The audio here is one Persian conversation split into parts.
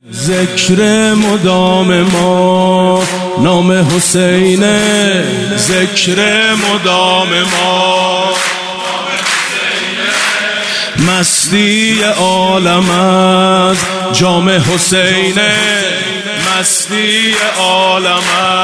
ذکر مدام ما نام حسین، ذکر مدام ما مستی عالم از جام حسین، مستی عالم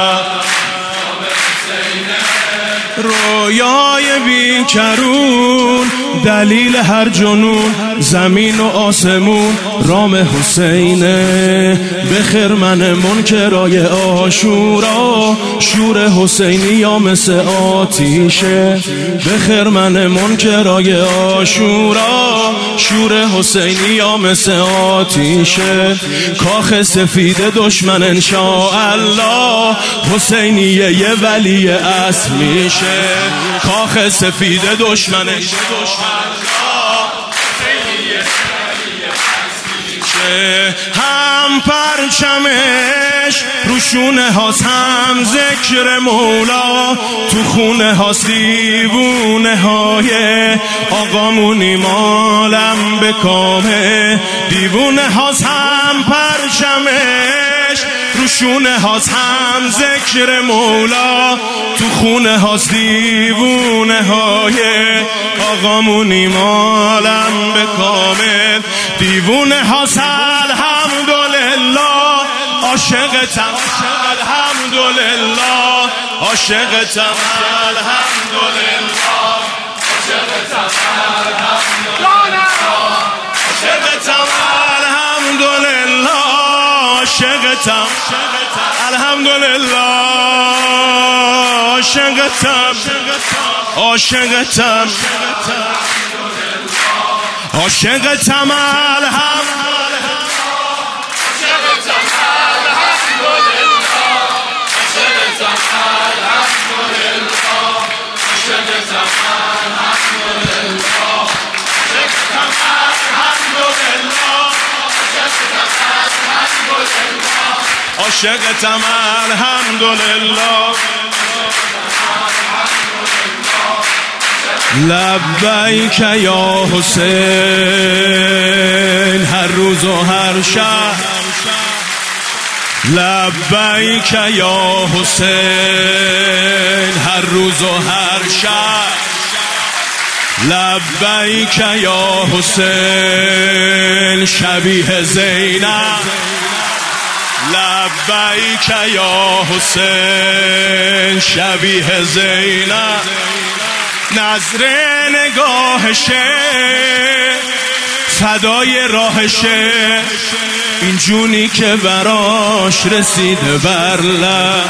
رویای بیکرون دلیل هر جنون، زمین و آسمون رام حسینه. بخیر من منکرای آشورا، شور حسینی یا مثل آتیشه. بخیر من منکرای آشورا، شور حسینی یا مثل آتیشه. کاخ سفید دشمن انشاءالله، حسینیه یه ولی اصل میشه. کاخ سفید دشمن هم پرچمش روشونه هاست، هم ذکر مولا تو خونه هاست. دیوونه های آقامونی مالم به کامه، دیوونه هاست هم پرچمش روشونه هاست، هم ذکر مولا تو خونه هاست. دیوونه های آقامونی مالم به کامل، دیوونه هاست الحمدلله. عاشقتم الحمدلله، عاشقتم الحمدلله، عاشقتم الحمدلله، عاشقتم الحمدلله، عاشقتم عاشقتم عاشقتم عاشقتم الحمدلله. لبیک یا حسین هر روز و هر شب، لبیک یا حسین هر روز و هر شب، لبیک یا حسین شبیه زینب، لبیک یا حسین شبیه زینب. نظر نگاهشه فدای راهشه، این جونی که براش رسیده بر لب.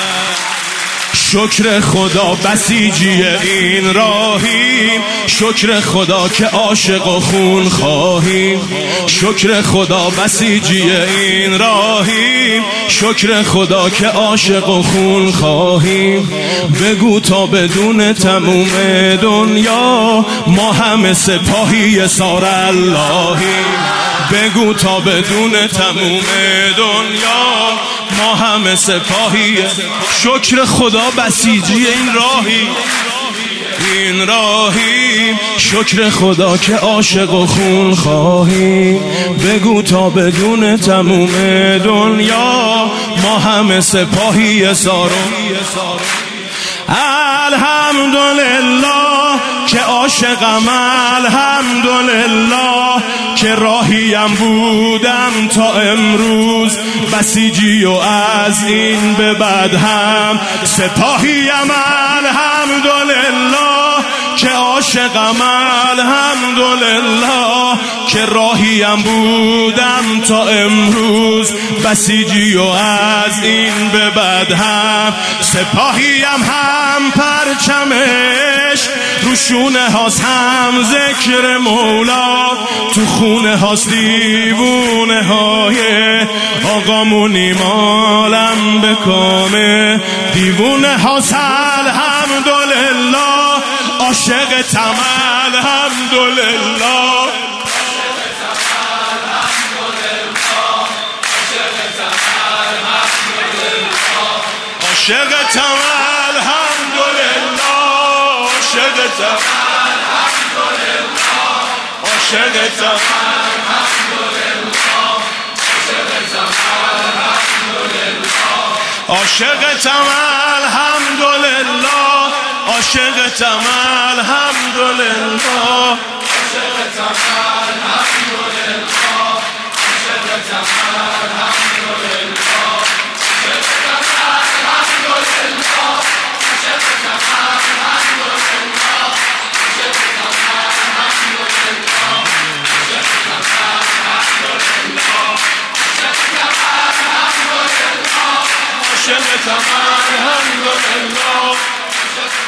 شکر خدا بسیجی این راهیم، شکر خدا که عاشق و خون خواهیم. شکر خدا بسیجی این راهیم، شکر خدا که عاشق و خون خواهیم. بگو تا بدون تموم دنیا ما همه سپاهی سار اللهیم. بگو تا بدون تموم دنیا ما همه سپاهی. شکر خدا بسیجی این راهی، این راهی. شکر خدا که عاشق و خون خواهی. بگو تا بدون تموم دنیا ما همه سپاهی سارو. الحمدلله که عاشقم، الحمدلله که راهیم بودم تا امروز. بسیجی و از این به بعد هم سپاهیم، الحمدلله که عاشقم، الحمدلله که راهیم بودم تا امروز. بسیجی و از این به بعد هم سپاهیم، هم پرچمش روشونه هاست، هم ذکر مولا تو خونه هاست. دیوونه های آقامونی مالم به کامه، دیوونه هاست الحمدلله. عاشقتم الحمدلله، عاشقتم الحمدلله، عاشقتم الحمدلله، عاشقتم الحمدلله. عاشقتم الحمدلله، عاشقتم الحمدلله، عاشقتم الحمدلله.